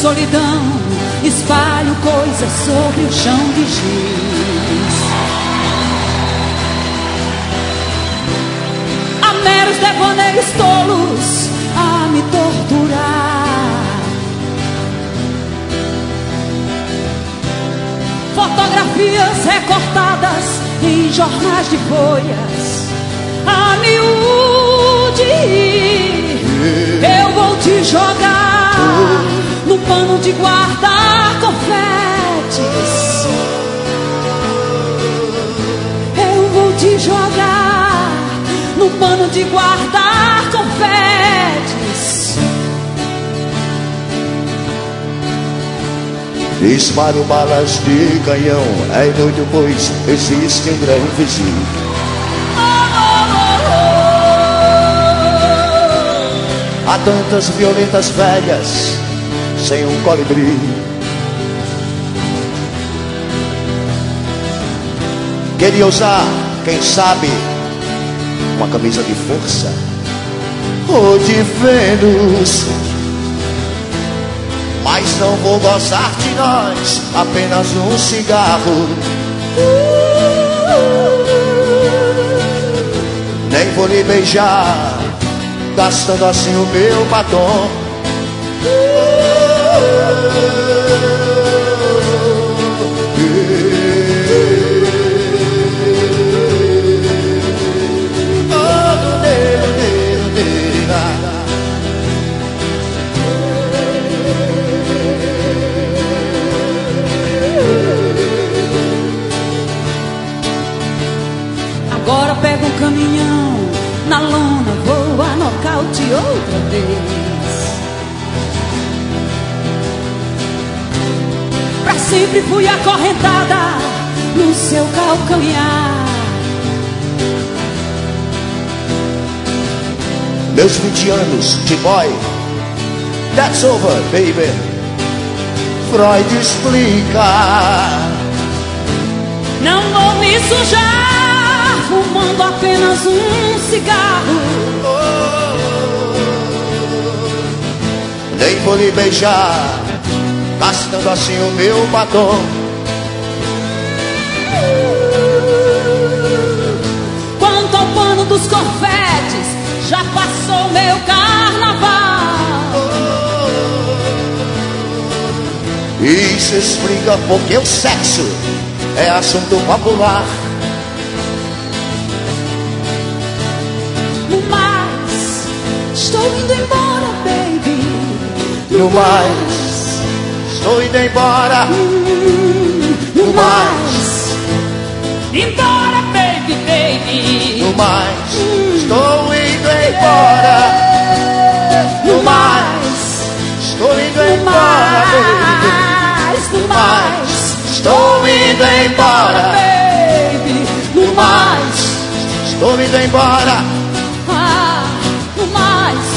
solidão, espalho coisas sobre o chão de giz. Há meros devaneios tolos a me torturar. Fotografias recortadas em jornais de folhas a miúde. Eu vou te jogar no pano de guardar confetes. Eu vou te jogar no pano de guardar confetes. Disparo balas de canhão, é inútil pois existe um grão vizinho. Há tantas violentas velhas sem um colibri. Queria usar, quem sabe, uma camisa de força ou de Vênus, mas não vou gozar de nós, apenas um cigarro. Nem vou lhe beijar, gastando assim o meu batom. Agora pego um caminhão, na lona vou a nocaute outra vez. Pra sempre fui acorrentada no seu calcanhar. Meus 20 anos de boy, that's over, baby. Freud explica. Não vou me sujar fumando apenas um cigarro. Nem vou lhe beijar, gastando assim o meu batom. Quanto ao pano dos confetes, já passou meu carnaval. Isso explica porque o sexo é assunto popular. No mais, estou indo embora, baby. No mais, estou indo embora. No mais, embora, baby, baby. No mais, estou indo embora. No mais, estou indo embora, baby. No mais, estou indo embora, baby. No mais, estou indo embora. No mais.